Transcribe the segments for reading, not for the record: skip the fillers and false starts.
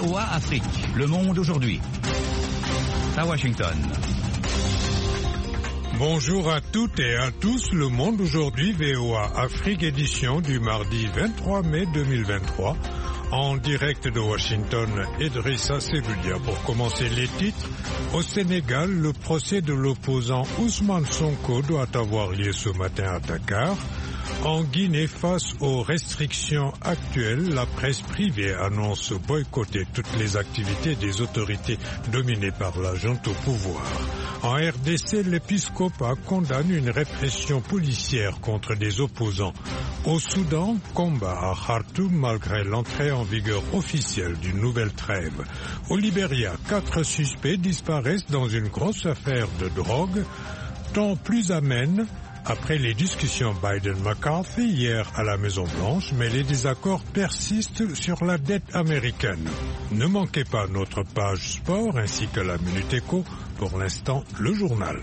VOA Afrique, le monde aujourd'hui. À Washington. Bonjour à toutes et à tous, le monde aujourd'hui, VOA Afrique édition du mardi 23 mai 2023. En direct de Washington, Idrissa Seloudia. Pour commencer les titres, au Sénégal, le procès de l'opposant Ousmane Sonko doit avoir lieu ce matin à Dakar. En Guinée, face aux restrictions actuelles, la presse privée annonce boycotter toutes les activités des autorités dominées par la junte au pouvoir. En RDC, l'épiscopat condamne une répression policière contre des opposants. Au Soudan, combat à Khartoum malgré l'entrée en vigueur officielle d'une nouvelle trêve. Au Libéria, 4 suspects disparaissent dans une grosse affaire de drogue, tant plus amène après les discussions Biden-McCarthy hier à la Maison-Blanche, mais les désaccords persistent sur la dette américaine. Ne manquez pas notre page sport ainsi que la Minute Éco. Pour l'instant, le journal.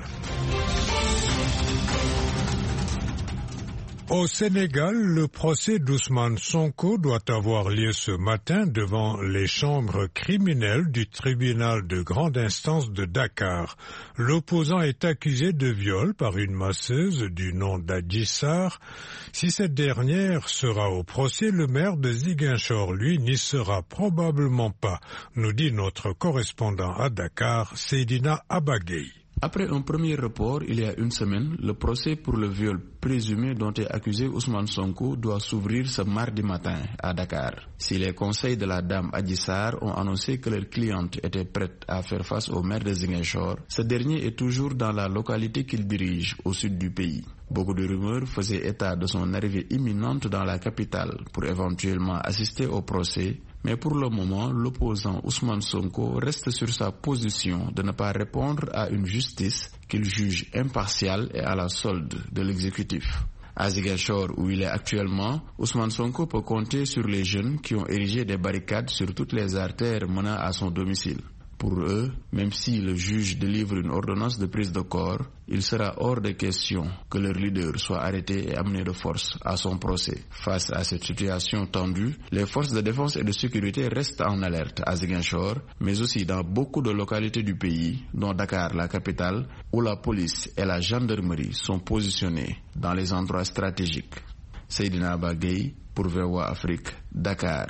Au Sénégal, le procès d'Ousmane Sonko doit avoir lieu ce matin devant les chambres criminelles du tribunal de grande instance de Dakar. L'opposant est accusé de viol par une masseuse du nom d'Adji Sarr. Si cette dernière sera au procès, le maire de Ziguinchor, lui, n'y sera probablement pas, nous dit notre correspondant à Dakar, Seydina Abagay. Après un premier report, il y a une semaine, le procès pour le viol présumé dont est accusé Ousmane Sonko doit s'ouvrir ce mardi matin à Dakar. Si les conseils de la dame Adji Sarr ont annoncé que leur cliente était prête à faire face au maire de Ziguinchor, ce dernier est toujours dans la localité qu'il dirige, au sud du pays. Beaucoup de rumeurs faisaient état de son arrivée imminente dans la capitale pour éventuellement assister au procès, mais pour le moment, l'opposant Ousmane Sonko reste sur sa position de ne pas répondre à une justice qu'il juge impartiale et à la solde de l'exécutif. À Ziguinchor, où il est actuellement, Ousmane Sonko peut compter sur les jeunes qui ont érigé des barricades sur toutes les artères menant à son domicile. Pour eux, même si le juge délivre une ordonnance de prise de corps, il sera hors de question que leur leader soit arrêté et amené de force à son procès. Face à cette situation tendue, les forces de défense et de sécurité restent en alerte à Ziguinchor, mais aussi dans beaucoup de localités du pays, dont Dakar, la capitale, où la police et la gendarmerie sont positionnés dans les endroits stratégiques. Seydina Bagay pour VOA Afrique, Dakar.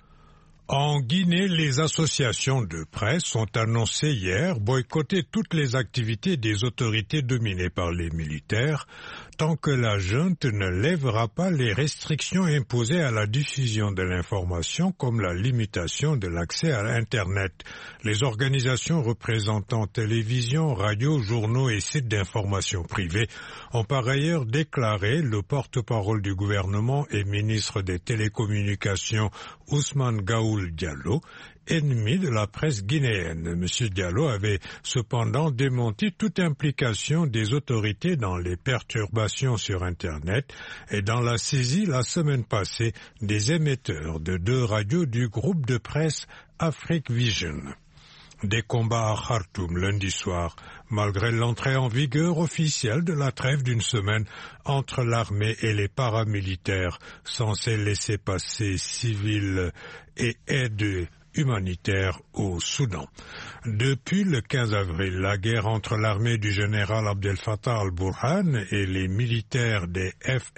En Guinée, les associations de presse ont annoncé hier boycotter toutes les activités des autorités dominées par les militaires tant que la junte ne lèvera pas les restrictions imposées à la diffusion de l'information comme la limitation de l'accès à Internet. Les organisations représentant télévision, radio, journaux et sites d'information privés ont par ailleurs déclaré le porte-parole du gouvernement et ministre des Télécommunications Ousmane Gaoul Diallo, ennemi de la presse guinéenne. M. Diallo avait cependant démenti toute implication des autorités dans les perturbations sur Internet et dans la saisie la semaine passée des émetteurs de 2 radios du groupe de presse Afrique Vision. Des combats à Khartoum lundi soir, malgré l'entrée en vigueur officielle de la trêve d'une semaine entre l'armée et les paramilitaires, censés laisser passer civils et aide humanitaire au Soudan. Depuis le 15 avril, la guerre entre l'armée du général Abdel Fattah al-Burhan et les militaires des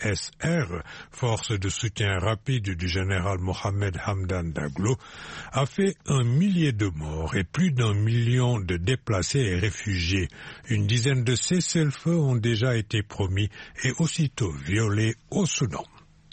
FSR, forces de soutien rapide du général Mohamed Hamdan Daglo, a fait 1 millier de morts et plus d'1 million de déplacés et réfugiés. Une dizaine de cessez-le-feu ont déjà été promis et aussitôt violés au Soudan.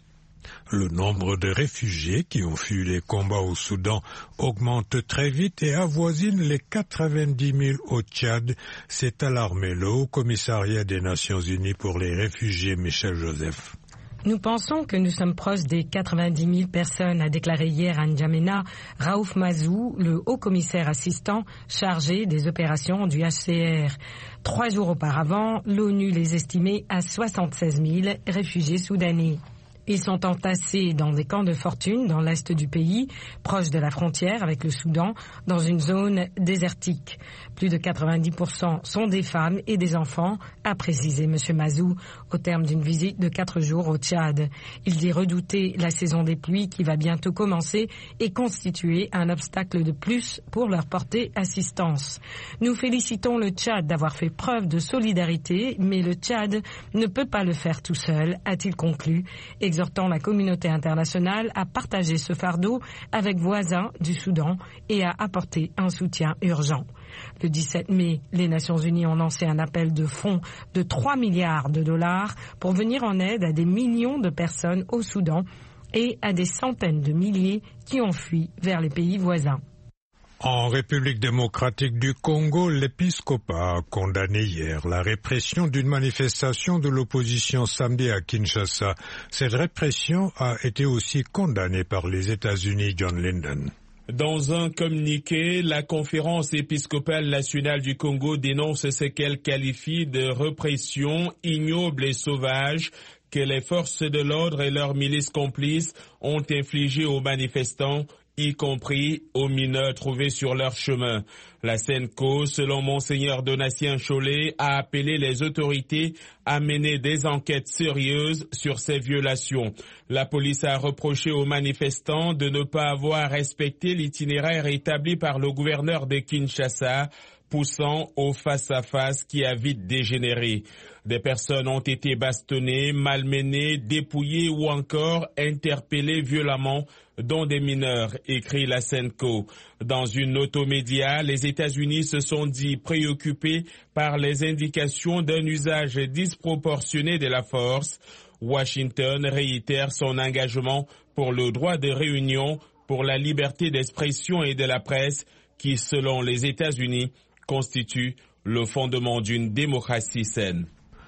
Le nombre de réfugiés qui ont fui les combats au Soudan augmente très vite et avoisine les 90 000 au Tchad, s'est alarmé le Haut-Commissariat des Nations Unies pour les réfugiés, Michel Joseph. Nous pensons que nous sommes proches des 90 000 personnes, a déclaré hier à N'Djamena Raouf Mazou, le haut-commissaire assistant chargé des opérations du HCR. 3 jours auparavant, l'ONU les estimait à 76 000 réfugiés soudanais. Ils sont entassés dans des camps de fortune dans l'est du pays, proche de la frontière avec le Soudan, dans une zone désertique. Plus de 90% sont des femmes et des enfants, a précisé M. Mazou au terme d'une visite de 4 jours au Tchad. Il dit redouter la saison des pluies qui va bientôt commencer et constituer un obstacle de plus pour leur porter assistance. Nous félicitons le Tchad d'avoir fait preuve de solidarité, mais le Tchad ne peut pas le faire tout seul, a-t-il conclu, exhortant la communauté internationale à partager ce fardeau avec voisins du Soudan et à apporter un soutien urgent. Le 17 mai, les Nations Unies ont lancé un appel de fonds de 3 milliards de dollars pour venir en aide à des millions de personnes au Soudan et à des centaines de milliers qui ont fui vers les pays voisins. En République démocratique du Congo, l'épiscopat a condamné hier la répression d'une manifestation de l'opposition samedi à Kinshasa. Cette répression a été aussi condamnée par les États-Unis. John Linden. Dans un communiqué, la Conférence épiscopale nationale du Congo dénonce ce qu'elle qualifie de répression ignoble et sauvage que les forces de l'ordre et leurs milices complices ont infligé aux manifestants, y compris aux mineurs trouvés sur leur chemin. La SENCO, selon Monseigneur Donatien Cholet, a appelé les autorités à mener des enquêtes sérieuses sur ces violations. La police a reproché aux manifestants de ne pas avoir respecté l'itinéraire établi par le gouverneur de Kinshasa, poussant au face-à-face qui a vite dégénéré. Des personnes ont été bastonnées, malmenées, dépouillées ou encore interpellées violemment, dont des mineurs, écrit la SENCO. Dans une note aux médias, les États-Unis se sont dit préoccupés par les indications d'un usage disproportionné de la force. Washington réitère son engagement pour le droit de réunion, pour la liberté d'expression et de la presse, qui, selon les États-Unis, constitue le fondement d'une démocratie saine.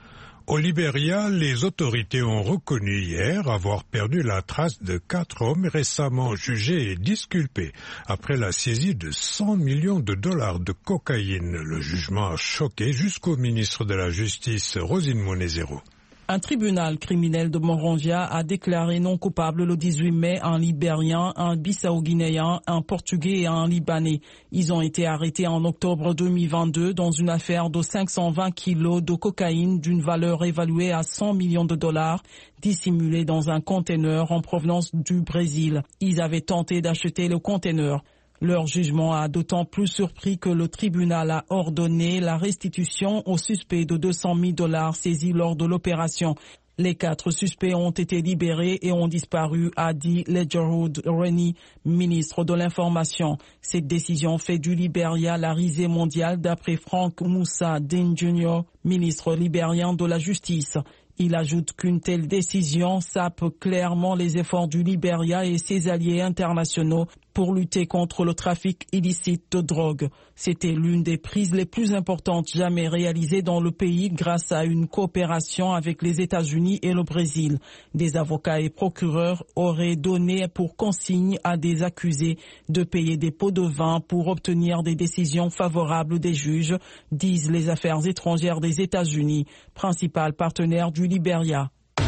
Au Libéria, les autorités ont reconnu hier avoir perdu la trace de 4 hommes récemment jugés et disculpés après la saisie de 100 millions de dollars de cocaïne. Le jugement a choqué jusqu'au ministre de la Justice, Rosine Monezero. Un tribunal criminel de Monrovia a déclaré non coupable le 18 mai un Libérien, un Bissau-Guinéen, un Portugais et un Libanais. Ils ont été arrêtés en octobre 2022 dans une affaire de 520 kilos de cocaïne d'une valeur évaluée à 100 millions de dollars, dissimulée dans un conteneur en provenance du Brésil. Ils avaient tenté d'acheter le conteneur. Leur jugement a d'autant plus surpris que le tribunal a ordonné la restitution aux suspects de 200 000 dollars saisis lors de l'opération. Les 4 suspects ont été libérés et ont disparu, a dit Ledgerwood Rennie, ministre de l'Information. Cette décision fait du Libéria la risée mondiale d'après Frank Moussa Digne Jr., ministre libérien de la Justice. Il ajoute qu'une telle décision sape clairement les efforts du Libéria et ses alliés internationaux pour lutter contre le trafic illicite de drogue. C'était l'une des prises les plus importantes jamais réalisées dans le pays grâce à une coopération avec les États-Unis et le Brésil. Des avocats et procureurs auraient donné pour consigne à des accusés de payer des pots de vin pour obtenir des décisions favorables des juges, disent les affaires étrangères des États-Unis, principal partenaire du Libéria.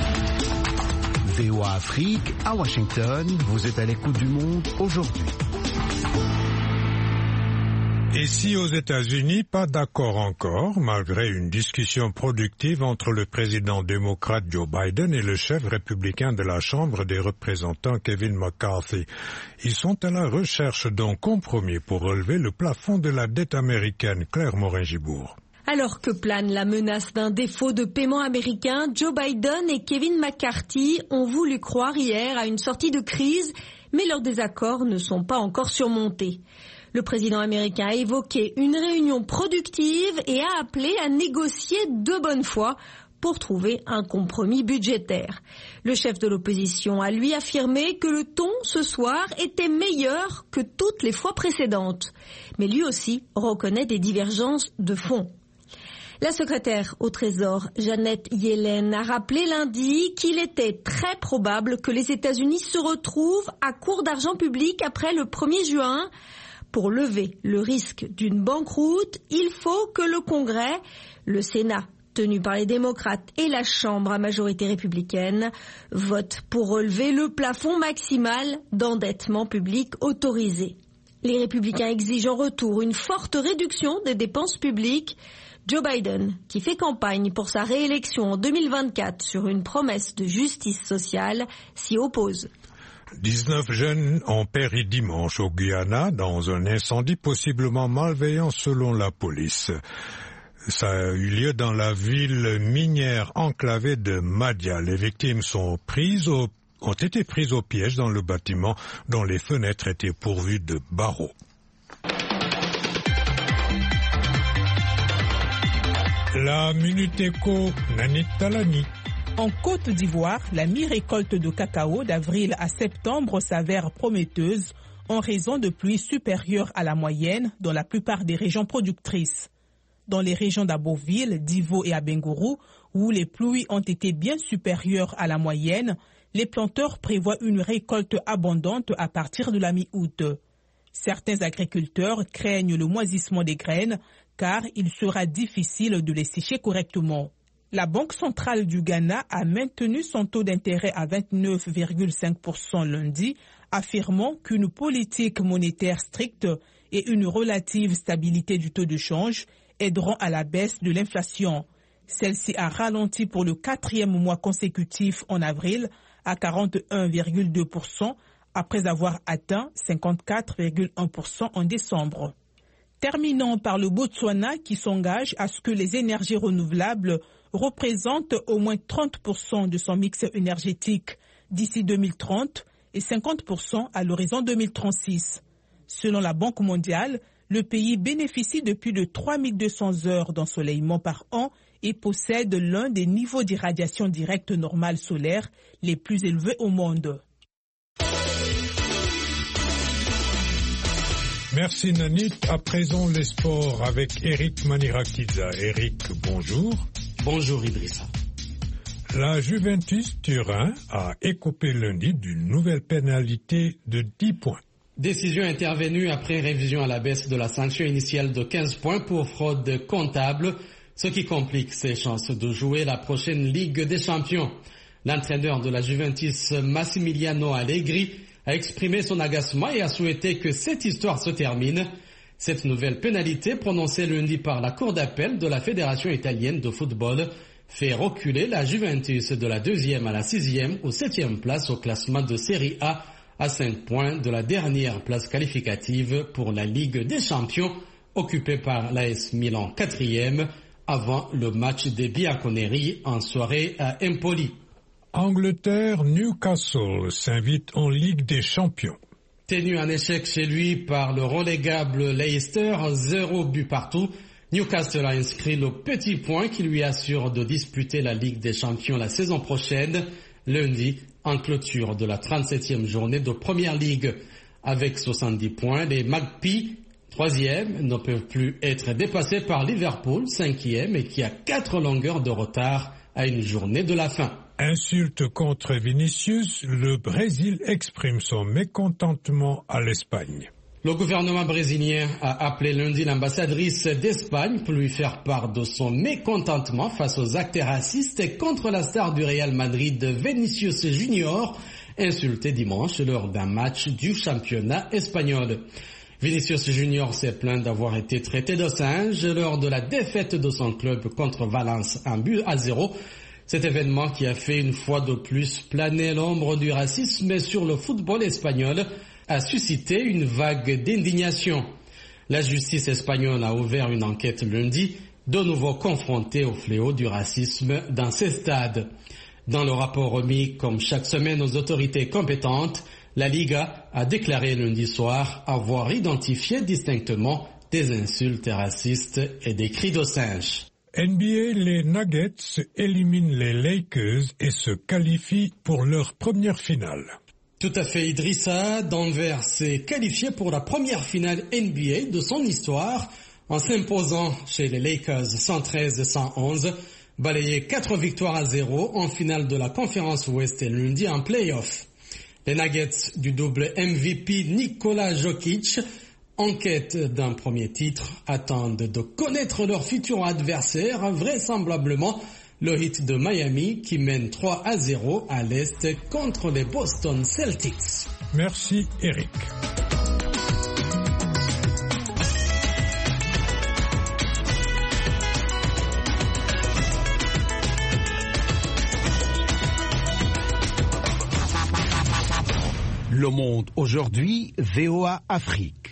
VOA Afrique, à Washington, vous êtes à l'écoute du monde aujourd'hui. Ici aux États-Unis, pas d'accord encore, malgré une discussion productive entre le président démocrate Joe Biden et le chef républicain de la Chambre des représentants Kevin McCarthy. Ils sont à la recherche d'un compromis pour relever le plafond de la dette américaine. Claire Morin-Gibourg. Alors que plane la menace d'un défaut de paiement américain, Joe Biden et Kevin McCarthy ont voulu croire hier à une sortie de crise, mais leurs désaccords ne sont pas encore surmontés. Le président américain a évoqué une réunion productive et a appelé à négocier de bonne foi pour trouver un compromis budgétaire. Le chef de l'opposition a lui affirmé que le ton ce soir était meilleur que toutes les fois précédentes. Mais lui aussi reconnaît des divergences de fond. La secrétaire au Trésor, Janet Yellen, a rappelé lundi qu'il était très probable que les États-Unis se retrouvent à court d'argent public après le 1er juin. Pour lever le risque d'une banqueroute, il faut que le Congrès, le Sénat tenu par les démocrates et la Chambre à majorité républicaine, vote pour relever le plafond maximal d'endettement public autorisé. Les républicains exigent en retour une forte réduction des dépenses publiques. Joe Biden, qui fait campagne pour sa réélection en 2024 sur une promesse de justice sociale, s'y oppose. 19 jeunes ont péri dimanche au Guyana dans un incendie possiblement malveillant selon la police. Ça a eu lieu dans la ville minière enclavée de Madia. Les victimes ont été prises au piège dans le bâtiment dont les fenêtres étaient pourvues de barreaux. La Minute Éco, Nanit Talani. En Côte d'Ivoire, la mi-récolte de cacao d'avril à septembre s'avère prometteuse en raison de pluies supérieures à la moyenne dans la plupart des régions productrices. Dans les régions d'Aboville, d'Ivo et Abengourou, où les pluies ont été bien supérieures à la moyenne, les planteurs prévoient une récolte abondante à partir de la mi-août. Certains agriculteurs craignent le moisissement des graines car il sera difficile de les sécher correctement. La Banque centrale du Ghana a maintenu son taux d'intérêt à 29,5% lundi, affirmant qu'une politique monétaire stricte et une relative stabilité du taux de change aideront à la baisse de l'inflation. Celle-ci a ralenti pour le 4e mois consécutif en avril à 41,2% après avoir atteint 54,1% en décembre. Terminons par le Botswana qui s'engage à ce que les énergies renouvelables représentent au moins 30% de son mix énergétique d'ici 2030 et 50% à l'horizon 2036. Selon la Banque mondiale, le pays bénéficie de plus de 3200 heures d'ensoleillement par an et possède l'un des niveaux d'irradiation directe normale solaire les plus élevés au monde. Merci Nanit. À présent les sports avec Eric Manirakidza. Eric, bonjour. Bonjour Idrissa. La Juventus Turin a écopé lundi d'une nouvelle pénalité de 10 points. Décision intervenue après révision à la baisse de la sanction initiale de 15 points pour fraude comptable, ce qui complique ses chances de jouer la prochaine Ligue des Champions. L'entraîneur de la Juventus, Massimiliano Allegri, a exprimé son agacement et a souhaité que cette histoire se termine. Cette nouvelle pénalité prononcée lundi par la Cour d'appel de la Fédération italienne de football fait reculer la Juventus de la 2e à la 6e ou 7e place au classement de Serie A à 5 points de la dernière place qualificative pour la Ligue des Champions occupée par l'AS Milan 4e avant le match des Bianconeri en soirée à Empoli. Angleterre, Newcastle s'invite en Ligue des Champions. Tenu en échec chez lui par le relégable Leicester, 0 but partout, Newcastle a inscrit le petit point qui lui assure de disputer la Ligue des Champions la saison prochaine, lundi, en clôture de la 37e journée de Première Ligue. Avec 70 points, les Magpies, 3e, ne peuvent plus être dépassés par Liverpool, 5e, et qui a 4 longueurs de retard à une journée de la fin. Insulte contre Vinicius, le Brésil exprime son mécontentement à l'Espagne. Le gouvernement brésilien a appelé lundi l'ambassadrice d'Espagne pour lui faire part de son mécontentement face aux actes racistes contre la star du Real Madrid, Vinicius Junior, insulté dimanche lors d'un match du championnat espagnol. Vinicius Junior s'est plaint d'avoir été traité de singe lors de la défaite de son club contre Valence 1-0. Cet événement qui a fait une fois de plus planer l'ombre du racisme sur le football espagnol a suscité une vague d'indignation. La justice espagnole a ouvert une enquête lundi, de nouveau confrontée au fléau du racisme dans ces stades. Dans le rapport remis comme chaque semaine aux autorités compétentes, la Liga a déclaré lundi soir avoir identifié distinctement des insultes racistes et des cris de singe. NBA, les Nuggets éliminent les Lakers et se qualifient pour leur première finale. Tout à fait, Idrissa. Denver s'est qualifié pour la première finale NBA de son histoire en s'imposant chez les Lakers 113-111, balayé 4 victoires à 0 en finale de la conférence Ouest et lundi en play-off. Les Nuggets du double MVP Nikola Jokic en quête d'un premier titre, attendent de connaître leur futur adversaire, vraisemblablement le Heat de Miami qui mène 3-0 à l'Est contre les Boston Celtics. Merci Eric. Le Monde aujourd'hui, VOA Afrique.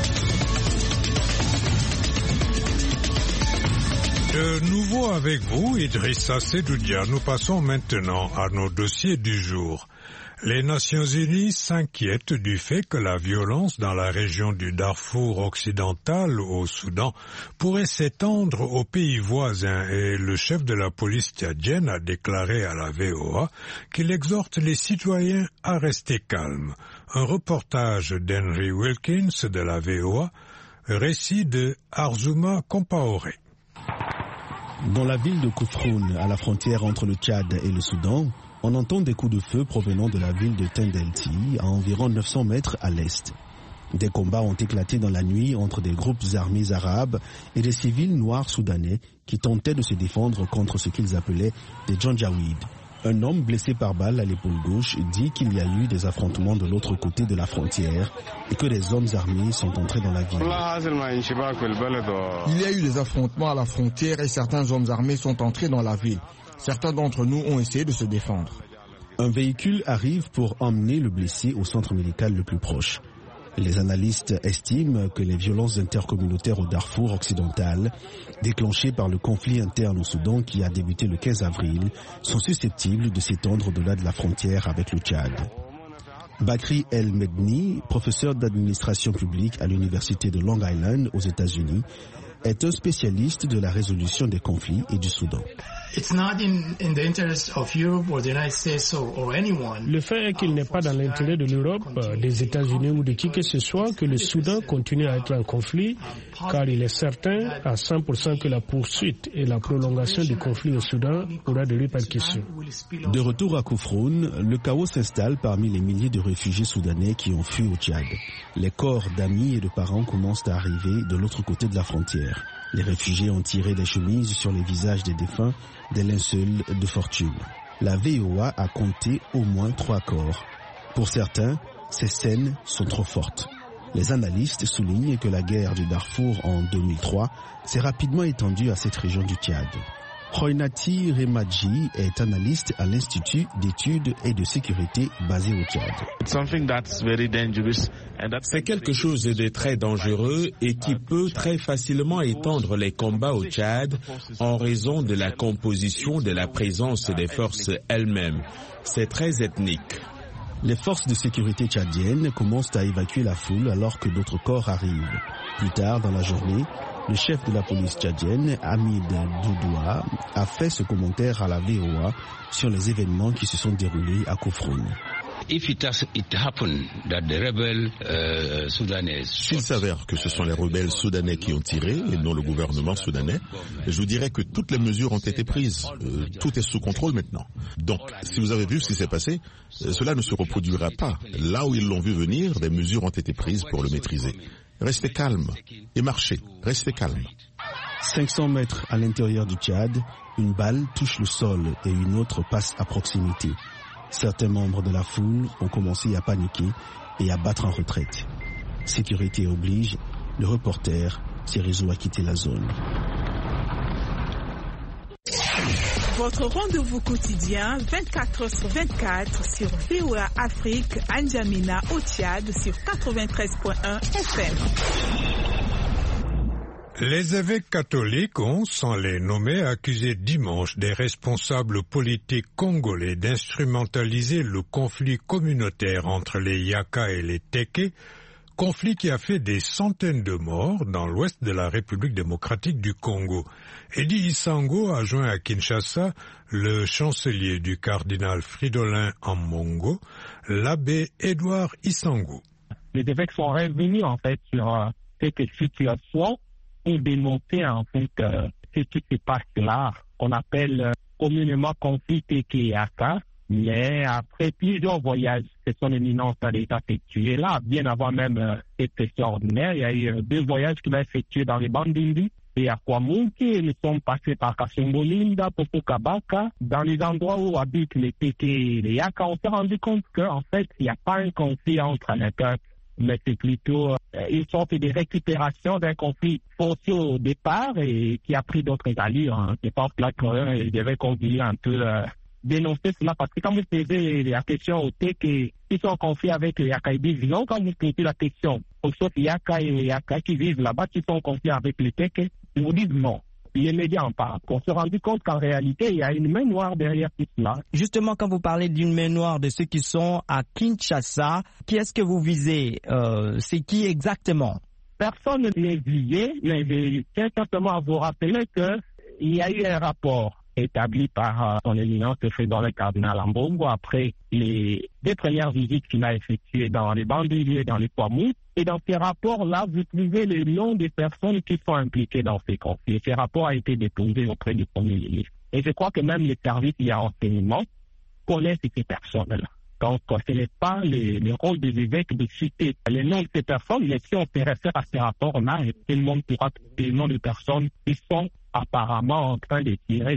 De nouveau avec vous, Idrissa Sedoudia. Nous passons maintenant à nos dossiers du jour. Les Nations Unies s'inquiètent du fait que la violence dans la région du Darfour occidental au Soudan pourrait s'étendre aux pays voisins et le chef de la police tchadienne a déclaré à la VOA qu'il exhorte les citoyens à rester calmes. Un reportage d'Henry Wilkins de la VOA, récit de Arzouma Compaoré. Dans la ville de Kouffroun, à la frontière entre le Tchad et le Soudan, on entend des coups de feu provenant de la ville de Tendelti, à environ 900 mètres à l'est. Des combats ont éclaté dans la nuit entre des groupes armés arabes et des civils noirs soudanais qui tentaient de se défendre contre ce qu'ils appelaient des Janjaweed. Un homme blessé par balle à l'épaule gauche dit qu'il y a eu des affrontements de l'autre côté de la frontière et que des hommes armés sont entrés dans la ville. Il y a eu des affrontements à la frontière et certains hommes armés sont entrés dans la ville. Certains d'entre nous ont essayé de se défendre. Un véhicule arrive pour emmener le blessé au centre médical le plus proche. Les analystes estiment que les violences intercommunautaires au Darfour occidental, déclenchées par le conflit interne au Soudan qui a débuté le 15 avril, sont susceptibles de s'étendre au-delà de la frontière avec le Tchad. Bakri El Medni, professeur d'administration publique à l'université de Long Island aux États-Unis, est un spécialiste de la résolution des conflits et du Soudan. Le fait est qu'il n'est pas dans l'intérêt de l'Europe, des États-Unis ou de qui que ce soit que le Soudan continue à être en conflit, car il est certain à 100% que la poursuite et la prolongation du conflit au Soudan aura des répercussions. De retour à Kouffroun, le chaos s'installe parmi les milliers de réfugiés soudanais qui ont fui au Tchad. Les corps d'amis et de parents commencent à arriver de l'autre côté de la frontière. Les réfugiés ont tiré des chemises sur les visages des défunts, des linceuls de fortune. La VOA a compté au moins 3 corps. Pour certains, ces scènes sont trop fortes. Les analystes soulignent que la guerre du Darfour en 2003 s'est rapidement étendue à cette région du Tchad. Khoinati Remadji est analyste à l'Institut d'études et de sécurité basé au Tchad. C'est quelque chose de très dangereux et qui peut très facilement étendre les combats au Tchad en raison de la composition de la présence des forces elles-mêmes. C'est très ethnique. Les forces de sécurité tchadiennes commencent à évacuer la foule alors que d'autres corps arrivent. Plus tard dans la journée, le chef de la police tchadienne, Hamid Doudoua, a fait ce commentaire à la VOA sur les événements qui se sont déroulés à Kouffroun. S'il s'avère que ce sont les rebelles soudanais qui ont tiré et non le gouvernement soudanais, je vous dirais que toutes les mesures ont été prises. Tout est sous contrôle maintenant. Donc, si vous avez vu ce qui s'est passé, cela ne se reproduira pas. Là où ils l'ont vu venir, des mesures ont été prises pour le maîtriser. Restez calme et marchez. Restez calme. 500 mètres à l'intérieur du Tchad, une balle touche le sol et une autre passe à proximité. Certains membres de la foule ont commencé à paniquer et à battre en retraite. Sécurité oblige, le reporter s'est résolu à quitter la zone. Votre rendez-vous quotidien 24h/24 sur VOA Afrique, N'Djamena au Tchad sur 93.1 FM. Les évêques catholiques ont, sans les nommer, accusé dimanche des responsables politiques congolais d'instrumentaliser le conflit communautaire entre les Yaka et les Teke, conflit qui a fait des centaines de morts dans l'ouest de la République démocratique du Congo. Eddie Isango a joint à Kinshasa le chancelier du cardinal Fridolin Ambongo, l'abbé Édouard Isango. Les évêques sont revenus en fait sur cette situation et dénoncer en fait ce qui se passe là, qu'on appelle communément conflit Teke-Yaka, Mais après plusieurs voyages que son éminence a déjà effectués là, bien avant même cette extraordinaire, il y a eu 2 voyages qu'il a effectués dans les Bandindi et à Kwamunki. Nous sommes passés par Kasumbolinda, Popokabaka, dans les endroits où habitent les Téké et les Yaka. On s'est rendu compte qu'en fait, il n'y a pas un conflit entre les peuples, mais c'est plutôt une sorte de récupération d'un conflit forcé au départ et qui a pris d'autres allures. Je pense que là, il devait continuer un peu dénoncer cela, parce que quand vous posez la question au Téké qui sont en conflit avec les Yaka, ils disent non. Quand vous posez la question aux autres Yaka et les Yaka qui vivent là-bas, qui sont en conflit avec les Téké, ils vous disent non. Les médias en parlent. On s'est rendu compte qu'en réalité, il y a une main noire derrière tout cela. Justement, quand vous parlez d'une main noire de ceux qui sont à Kinshasa, qui est-ce que vous visez? C'est qui exactement? Personne ne l'est visé, mais je tiens simplement à vous rappeler qu'il y a eu un rapport établi par son éminence dans le cardinal Ambongo après les 2 premières visites qu'il a effectuées dans les Bandili et dans les Kwamou. Et dans ces rapports-là, vous trouvez le nom des personnes qui sont impliquées dans ces conflits. Ces rapports ont été déposés auprès du Premier ministre. Et je crois que même les services de renseignement connaissent ces personnes-là. Donc, ce n'est pas le rôle des évêques de citer les noms de ces personnes, mais si on se réfère à ces rapports-là, tout le monde pourra trouver les noms de personnes qui sont apparemment en train de tirer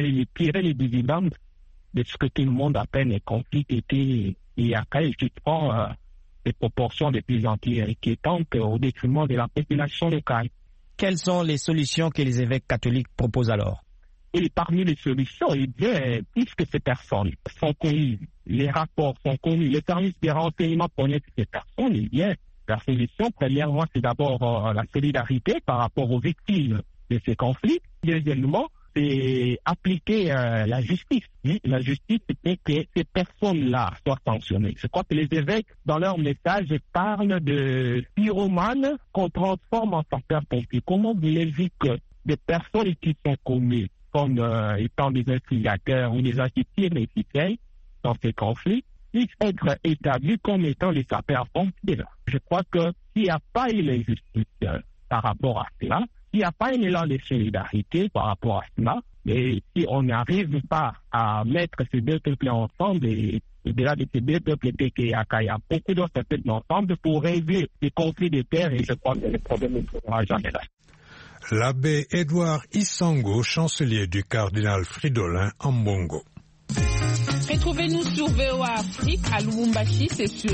les dividendes de ce que tout le monde appelle les conflits et qui prend des proportions de plus en plus inquiétantes au détriment de la population locale. Quelles sont les solutions que les évêques catholiques proposent alors? Et parmi les solutions, puisque ces personnes sont connues, les rapports sont connus, les services de renseignement connaissent ces personnes, eh bien, la solution, premièrement, c'est d'abord la solidarité par rapport aux victimes de ces conflits. Deuxièmement, c'est appliquer la justice. La justice, c'est que ces personnes-là soient sanctionnées. Je crois que les évêques, dans leur message, parlent de pyromanes qu'on transforme en sapeurs-pompiers. Comment voulez-vous que des personnes qui sont connues comme étant des instigateurs ou des assistants les ficelles dans ces conflits puissent être établis comme étant les sapeurs-pompiers? Je crois que s'il n'y a pas eu les justices par rapport à cela, s'il n'y a pas un élan de solidarité par rapport à cela, mais si on n'arrive pas à mettre ces 2 peuples ensemble, et au-delà de ces 2 peuples Téké et Yaka, il y a beaucoup d'autres peuples ensemble pour régler les conflits de terre, et je crois que le problème ne sera jamais là. L'abbé Edouard Isango, chancelier du cardinal Fridolin Ambongo. Retrouvez-nous sur VOA Afrique à Lubumbashi, c'est sur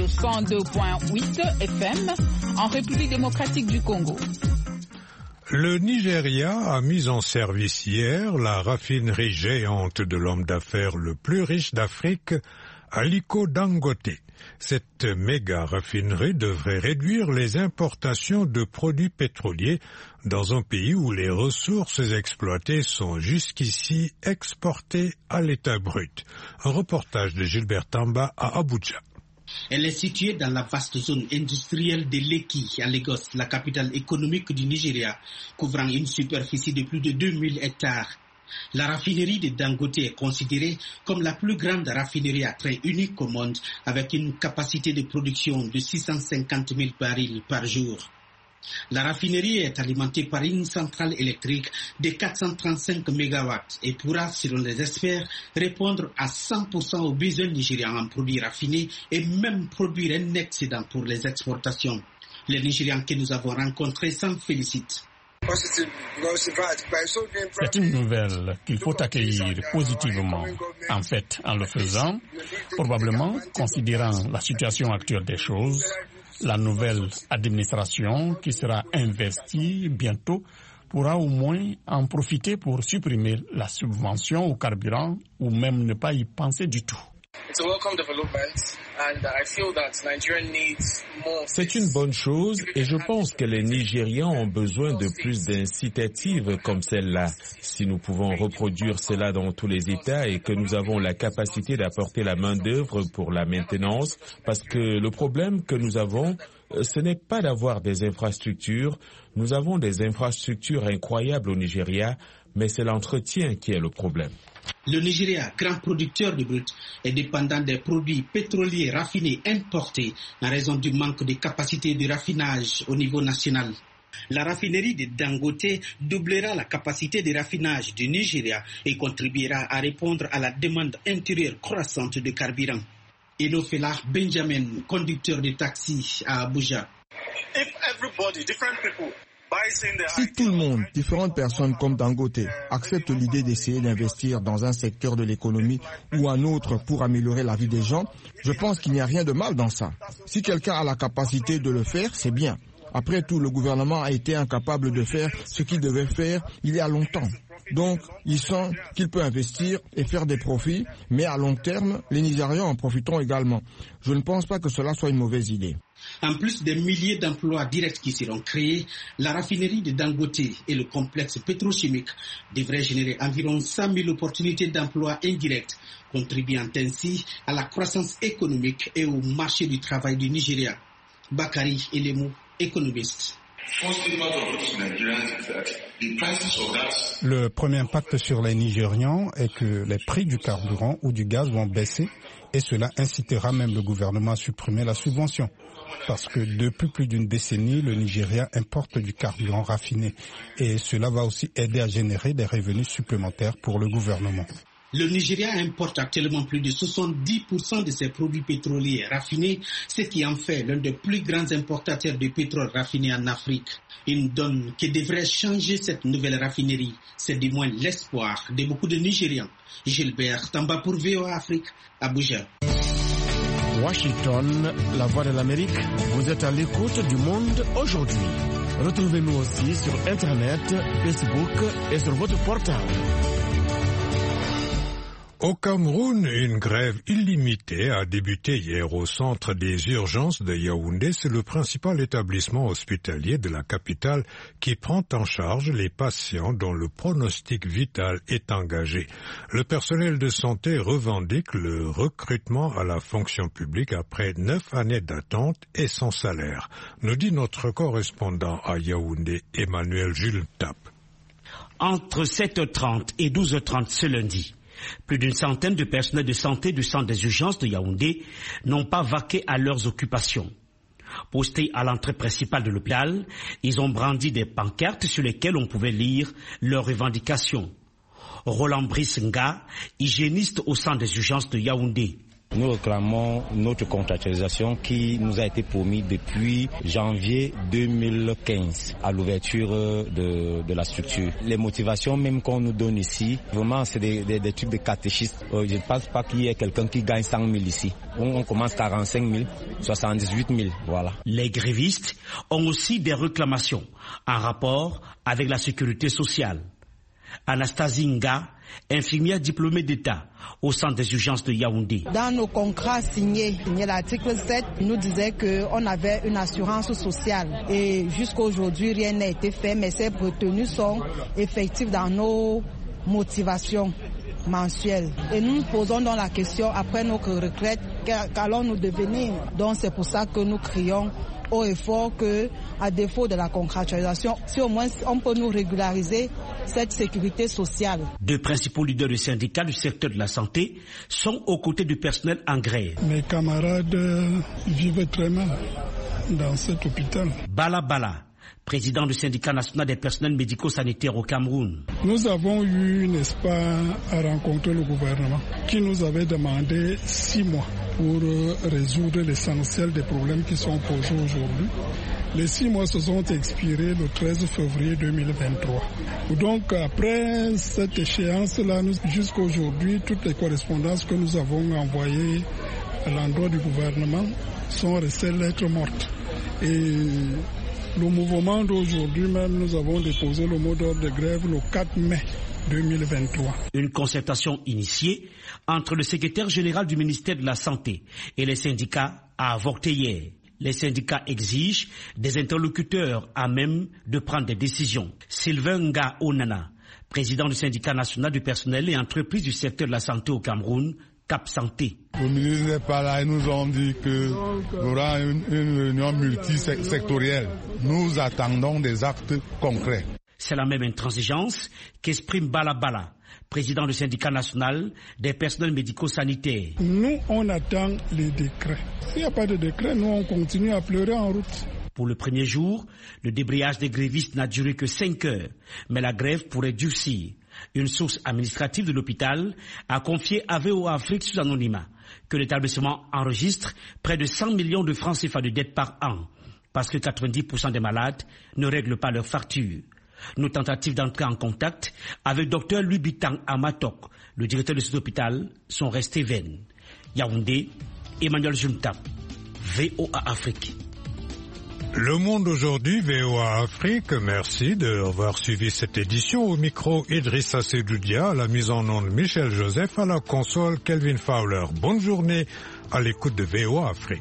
102.8 FM, en République démocratique du Congo. Le Nigeria a mis en service hier la raffinerie géante de l'homme d'affaires le plus riche d'Afrique, Aliko Dangote. Cette méga raffinerie devrait réduire les importations de produits pétroliers dans un pays où les ressources exploitées sont jusqu'ici exportées à l'état brut. Un reportage de Gilbert Tamba à Abuja. Elle est située dans la vaste zone industrielle de Lekki, à Lagos, la capitale économique du Nigeria, couvrant une superficie de plus de 2000 hectares. La raffinerie de Dangote est considérée comme la plus grande raffinerie à train unique au monde, avec une capacité de production de 650 000 barils par jour. La raffinerie est alimentée par une centrale électrique de 435 MW et pourra, selon les experts, répondre à 100% aux besoins nigérians en produits raffinés et même produire un excédent pour les exportations. Les Nigérians que nous avons rencontrés s'en félicitent. C'est une nouvelle qu'il faut accueillir positivement. En fait, en le faisant, probablement, considérant la situation actuelle des choses, la nouvelle administration qui sera investie bientôt pourra au moins en profiter pour supprimer la subvention au carburant ou même ne pas y penser du tout. C'est une bonne chose et je pense que les Nigérians ont besoin de plus d'incitatives comme celle-là. Si nous pouvons reproduire cela dans tous les États et que nous avons la capacité d'apporter la main-d'œuvre pour la maintenance, parce que le problème que nous avons, ce n'est pas d'avoir des infrastructures. Nous avons des infrastructures incroyables au Nigeria, mais c'est l'entretien qui est le problème. Le Nigeria, grand producteur de brut, est dépendant des produits pétroliers raffinés importés en raison du manque de capacité de raffinage au niveau national. La raffinerie de Dangote doublera la capacité de raffinage du Nigeria et contribuera à répondre à la demande intérieure croissante de carburant. Enofela Benjamin, conducteur de taxi à Abuja. Si tout le monde, différentes personnes comme Dangote, acceptent l'idée d'essayer d'investir dans un secteur de l'économie ou un autre pour améliorer la vie des gens, je pense qu'il n'y a rien de mal dans ça. Si quelqu'un a la capacité de le faire, c'est bien. Après tout, le gouvernement a été incapable de faire ce qu'il devait faire il y a longtemps. Donc, il sent qu'il peut investir et faire des profits, mais à long terme, les Nigérians en profiteront également. Je ne pense pas que cela soit une mauvaise idée. En plus des milliers d'emplois directs qui seront créés, la raffinerie de Dangote et le complexe pétrochimique devraient générer environ 100 000 opportunités d'emplois indirects, contribuant ainsi à la croissance économique et au marché du travail du Nigeria. Bakari Elemu, économiste. Le premier impact sur les Nigérians est que les prix du carburant ou du gaz vont baisser et cela incitera même le gouvernement à supprimer la subvention. Parce que depuis plus d'une décennie, le Nigeria importe du carburant raffiné et cela va aussi aider à générer des revenus supplémentaires pour le gouvernement. Le Nigeria importe actuellement plus de 70% de ses produits pétroliers raffinés, ce qui en fait l'un des plus grands importateurs de pétrole raffiné en Afrique. Une donne qui devrait changer cette nouvelle raffinerie, c'est du moins l'espoir de beaucoup de Nigérians. Gilbert Tamba pour VOA Afrique, Abuja. Washington, la voix de l'Amérique, vous êtes à l'écoute du monde aujourd'hui. Retrouvez-nous aussi sur Internet, Facebook et sur votre portable. Au Cameroun, une grève illimitée a débuté hier au centre des urgences de Yaoundé. C'est le principal établissement hospitalier de la capitale qui prend en charge les patients dont le pronostic vital est engagé. Le personnel de santé revendique le recrutement à la fonction publique après 9 années d'attente et sans salaire, nous dit notre correspondant à Yaoundé, Emmanuel Jules Tap. Entre 7h30 et 12h30 ce lundi, plus d'une centaine de personnels de santé du centre des urgences de Yaoundé n'ont pas vaqué à leurs occupations. Postés à l'entrée principale de l'hôpital, ils ont brandi des pancartes sur lesquelles on pouvait lire leurs revendications. Roland Brissenga, hygiéniste au centre des urgences de Yaoundé. Nous réclamons notre contractualisation qui nous a été promise depuis janvier 2015 à l'ouverture de la structure. Les motivations même qu'on nous donne ici, vraiment c'est des trucs de catéchistes. Je ne pense pas qu'il y ait quelqu'un qui gagne 100 000 ici. On commence 45 000, 78 000, voilà. Les grévistes ont aussi des réclamations en rapport avec la sécurité sociale. Anastasie Nga, infirmière diplômée d'État au centre des urgences de Yaoundé. Dans nos contrats signés, l'article 7 nous disait qu'on avait une assurance sociale et jusqu'à aujourd'hui rien n'a été fait, mais ces retenues sont effectives dans nos motivations mensuelles. Et nous nous posons donc la question après notre retraite, qu'allons-nous devenir? Donc c'est pour ça que nous crions haut et fort que, à défaut de la contractualisation, si au moins on peut nous régulariser cette sécurité sociale. Deux principaux leaders du syndicat du secteur de la santé sont aux côtés du personnel en grève. Mes camarades vivent très mal dans cet hôpital. Bala Bala, président du syndicat national des personnels médico-sanitaires au Cameroun. Nous avons eu, n'est-ce pas, à rencontrer le gouvernement qui nous avait demandé 6 mois pour résoudre l'essentiel des problèmes qui sont posés aujourd'hui. Les 6 mois se sont expirés le 13 février 2023. Donc après cette échéance-là, jusqu'à aujourd'hui, toutes les correspondances que nous avons envoyées à l'endroit du gouvernement sont restées lettres mortes. Et le mouvement d'aujourd'hui même, nous avons déposé le mot d'ordre de grève le 4 mai 2023. Une concertation initiée entre le secrétaire général du ministère de la Santé et les syndicats a avorté hier. Les syndicats exigent des interlocuteurs à même de prendre des décisions. Sylvain Nga Onana, président du syndicat national du personnel et entreprise du secteur de la santé au Cameroun, Cap Santé. Le ministre n'est pas là, ils nous ont dit qu'il y aura une réunion multisectorielle. Nous attendons des actes concrets. C'est la même intransigeance qu'exprime Bala Bala, président du syndicat national des personnels médico-sanitaires. Nous, on attend les décrets. S'il n'y a pas de décret, nous, on continue à pleurer en route. Pour le premier jour, le débrayage des grévistes n'a duré que 5 heures, mais la grève pourrait durcir. Une source administrative de l'hôpital a confié à VOA Afrique sous anonymat que l'établissement enregistre près de 100 millions de francs CFA de dettes par an, parce que 90% des malades ne règlent pas leurs factures. Nos tentatives d'entrer en contact avec Dr Louis Bitang Amatok, le directeur de cet hôpital, sont restées vaines. Yaoundé, Emmanuel Juntap, VOA Afrique. Le Monde aujourd'hui, VOA Afrique, merci d'avoir suivi cette édition. Au micro, Idrissa Sedoudia, à la mise en onde Michel Joseph, à la console Kelvin Fowler. Bonne journée à l'écoute de VOA Afrique.